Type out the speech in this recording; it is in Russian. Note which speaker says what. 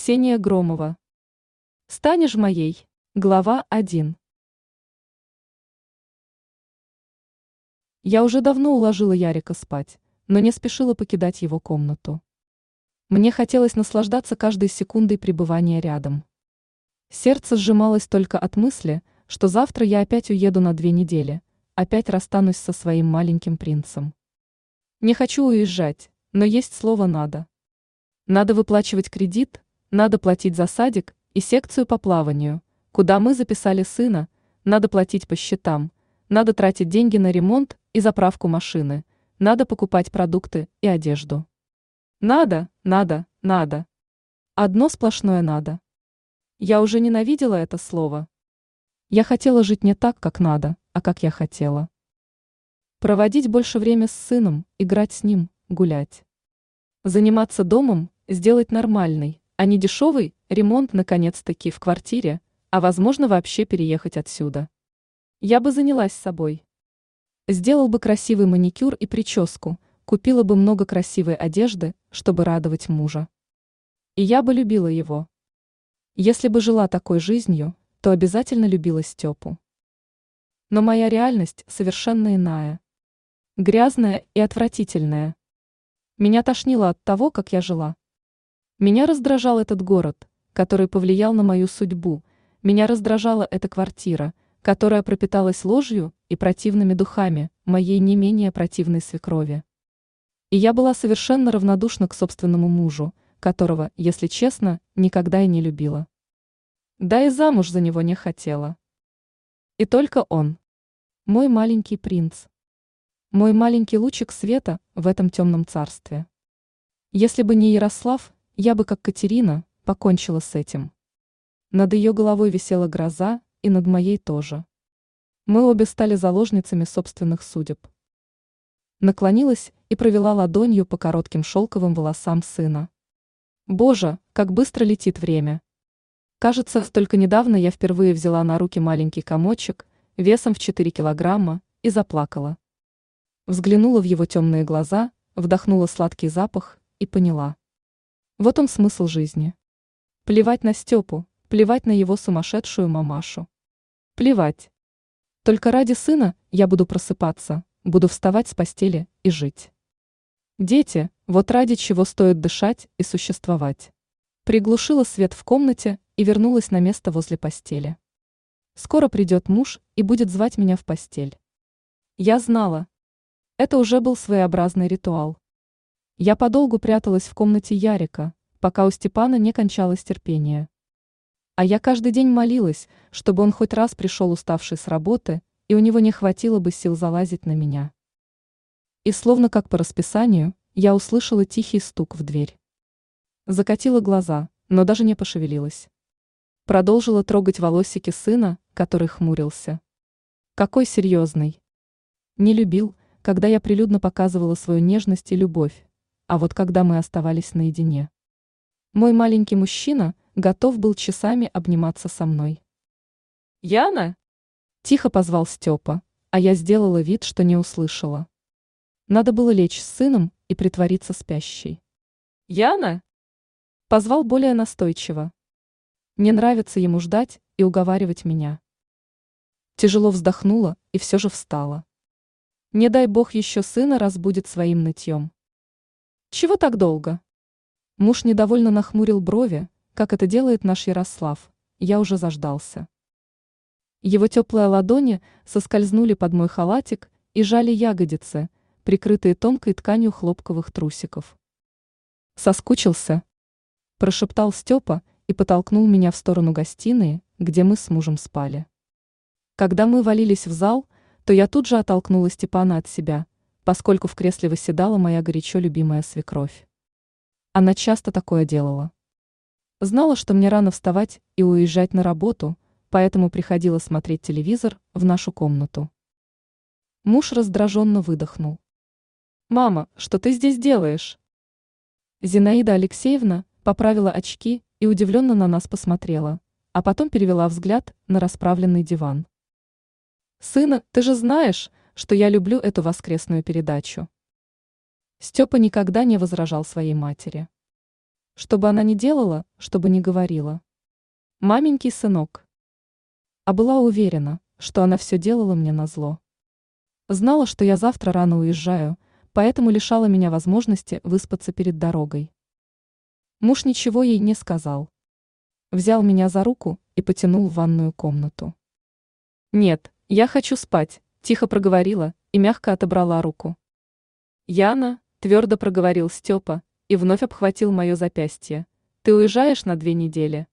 Speaker 1: Ксения Громова. Станешь моей. Глава 1. Я уже давно уложила Ярика спать, но не спешила покидать его комнату. Мне хотелось наслаждаться каждой секундой пребывания рядом. Сердце сжималось только от мысли, что завтра я опять уеду на 2 недели, опять расстанусь со своим маленьким принцем. Не хочу уезжать, но есть слово «надо». Надо выплачивать кредит, надо платить за садик и секцию по плаванию, куда мы записали сына, надо платить по счетам, надо тратить деньги на ремонт и заправку машины, надо покупать продукты и одежду. Надо, надо, надо. Одно сплошное надо. Я уже ненавидела это слово. Я хотела жить не так, как надо, а как я хотела. Проводить больше времени с сыном, играть с ним, гулять. Заниматься домом, сделать нормальный, а не дешевый ремонт наконец-таки в квартире, а возможно вообще переехать отсюда. Я бы занялась собой. Сделал бы красивый маникюр и прическу, купила бы много красивой одежды, чтобы радовать мужа. И я бы любила его. Если бы жила такой жизнью, то обязательно любила Степу. Но моя реальность совершенно иная. Грязная и отвратительная. Меня тошнило от того, как я жила. Меня раздражал этот город, который повлиял на мою судьбу, меня раздражала эта квартира, которая пропиталась ложью и противными духами моей не менее противной свекрови. И я была совершенно равнодушна к собственному мужу, которого, если честно, никогда и не любила. Да и замуж за него не хотела. И только он. Мой маленький принц. Мой маленький лучик света в этом темном царстве. Если бы не Ярослав, я бы, как Катерина, покончила с этим. Над ее головой висела гроза, и над моей тоже. Мы обе стали заложницами собственных судеб. Наклонилась и провела ладонью по коротким шелковым волосам сына. Боже, как быстро летит время. Кажется, только недавно я впервые взяла на руки маленький комочек, весом в 4 килограмма, и заплакала. Взглянула в его темные глаза, вдохнула сладкий запах и поняла. Вот он смысл жизни. Плевать на Степу, плевать на его сумасшедшую мамашу. Плевать. Только ради сына я буду просыпаться, буду вставать с постели и жить. Дети, вот ради чего стоит дышать и существовать. Приглушила свет в комнате и вернулась на место возле постели. Скоро придет муж и будет звать меня в постель. Я знала. Это уже был своеобразный ритуал. Я подолгу пряталась в комнате Ярика, пока у Степана не кончалось терпение. А я каждый день молилась, чтобы он хоть раз пришел уставший с работы, и у него не хватило бы сил залазить на меня. И словно как по расписанию, я услышала тихий стук в дверь. Закатила глаза, но даже не пошевелилась. Продолжила трогать волосики сына, который хмурился. Какой серьезный. Не любил, когда я прилюдно показывала свою нежность и любовь, а вот когда мы оставались наедине. Мой маленький мужчина готов был часами обниматься со мной. «Яна?» – тихо позвал Степа, а я сделала вид, что не услышала. Надо было лечь с сыном и притвориться спящей. «Яна?» – позвал более настойчиво. Не нравится ему ждать и уговаривать меня. Тяжело вздохнула и все же встала. Не дай бог еще сына разбудит своим нытьем. Чего так долго? Муж недовольно нахмурил брови, как это делает наш Ярослав, я уже заждался. Его теплые ладони соскользнули под мой халатик и жали ягодицы, прикрытые тонкой тканью хлопковых трусиков. Соскучился? Прошептал Степа и потолкнул меня в сторону гостиной, где мы с мужем спали. Когда мы валились в зал, то я тут же оттолкнула Степана от себя, поскольку в кресле восседала моя горячо любимая свекровь. Она часто такое делала. Знала, что мне рано вставать и уезжать на работу, поэтому приходила смотреть телевизор в нашу комнату. Муж раздраженно выдохнул. «Мама, что ты здесь делаешь?» Зинаида Алексеевна поправила очки и удивленно на нас посмотрела, а потом перевела взгляд на расправленный диван. «Сына, ты же знаешь, что я люблю эту воскресную передачу». Степа никогда не возражал своей матери. Что бы она ни делала, что бы ни говорила. Маменький сынок. А была уверена, что она все делала мне назло. Знала, что я завтра рано уезжаю, поэтому лишала меня возможности выспаться перед дорогой. Муж ничего ей не сказал. Взял меня за руку и потянул в ванную комнату. «Нет, я хочу спать», – тихо проговорила и мягко отобрала руку. «Яна», – твердо проговорил Степа и вновь обхватил мое запястье, – «ты уезжаешь на 2 недели».